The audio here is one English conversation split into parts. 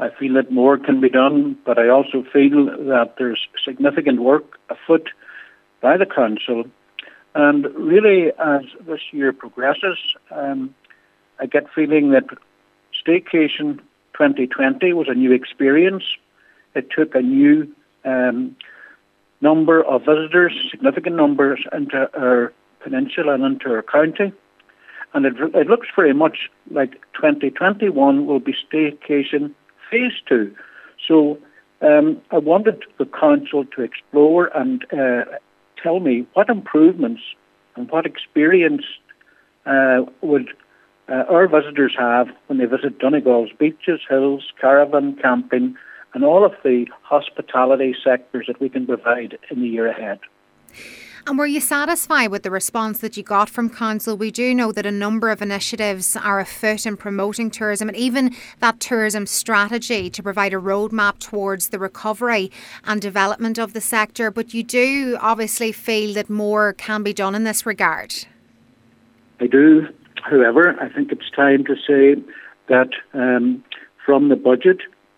I feel that more can be done, but I also feel that there's significant work afoot by the Council. And really, as this year progresses, I get feeling that Staycation 2020 was a new experience. It took a new number of visitors, significant numbers, into our peninsula and into our county. And it looks very much like 2021 will be Staycation Phase 2. So I wanted the Council to explore and tell me what improvements and what experience would our visitors have when they visit Donegal's beaches, hills, caravan camping, and all of the hospitality sectors that we can provide in the year ahead. And were you satisfied with the response that you got from Council? We do know that a number of initiatives are afoot in promoting tourism, and even that tourism strategy to provide a roadmap towards the recovery and development of the sector. But you do obviously feel that more can be done in this regard. I do. However, I think it's time to say that from the budget,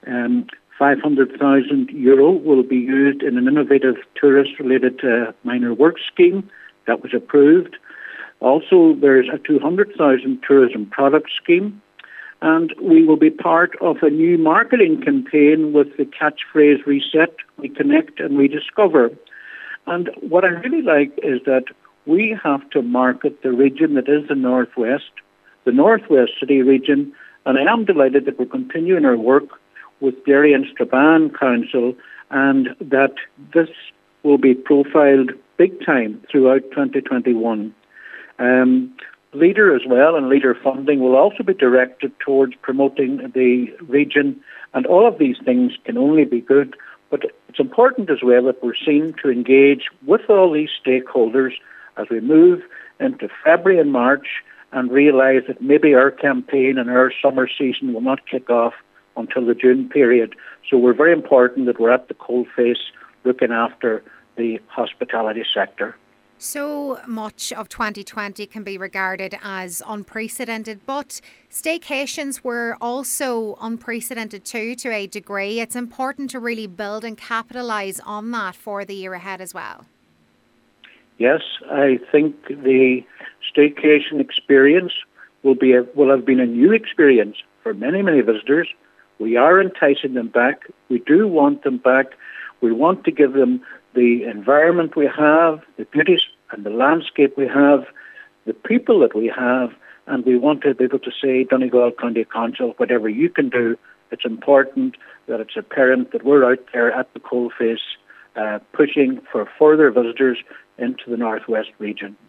€500,000 will be used in an innovative tourist-related minor works scheme that was approved. Also, there's a 200,000 tourism product scheme, and we will be part of a new marketing campaign with the catchphrase Reset, Reconnect and Rediscover. And what I really like is that we have to market the region that is the Northwest City region, and I am delighted that we're continuing our work with Derry and Strabane Council, and that this will be profiled big time throughout 2021. Leader as well, and Leader funding will also be directed towards promoting the region, and all of these things can only be good, but it's important as well that we're seen to engage with all these stakeholders as we move into February and March and realise that maybe our campaign and our summer season will not kick off until the June period. So we're very important that we're at the coalface looking after the hospitality sector. So much of 2020 can be regarded as unprecedented, but staycations were also unprecedented too, to a degree. It's important to really build and capitalise on that for the year ahead as well. Yes, I think the staycation experience will have been a new experience for many, many visitors. We are enticing them back. We do want them back. We want to give them the environment we have, the beauties and the landscape we have, the people that we have, and we want to be able to say, Donegal County Council, whatever you can do, it's important that it's apparent that we're out there at the coalface pushing for further visitors into the Northwest region.